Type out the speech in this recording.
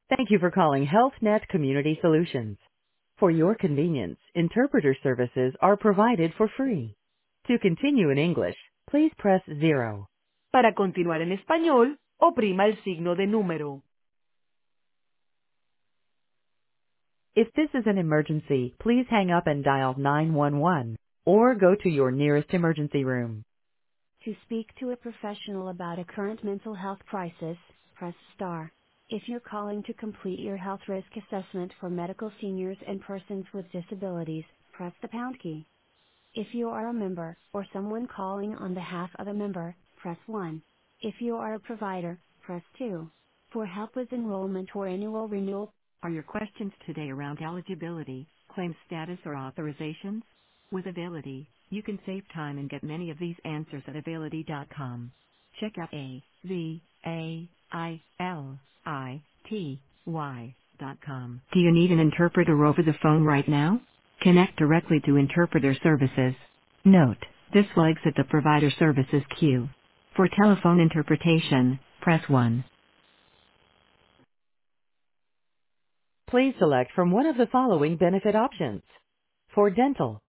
Thank you for calling HealthNet Community Solutions. For your convenience, interpreter services are provided for free. To continue in English, please press 0. Para continuar en español, oprima el signo de número. If this is an emergency, please hang up and dial 911 or go to your nearest emergency room. To speak to a professional about a current mental health crisis, press star. If you're calling to complete your health risk assessment for medical seniors and persons with disabilities, press the pound key. If you are a member or someone calling on behalf of a member, press 1. If you are a provider, press 2. For help with enrollment or annual renewal, are your questions today around eligibility, claim status or authorizations? With Availity, you can save time and get many of these answers at Availity.com. Check out availity.com. Do you need an interpreter over the phone right now? Connect directly to interpreter services. Note, this flags at the provider services queue. For telephone interpretation, press 1. Please select from one of the following benefit options. For dental,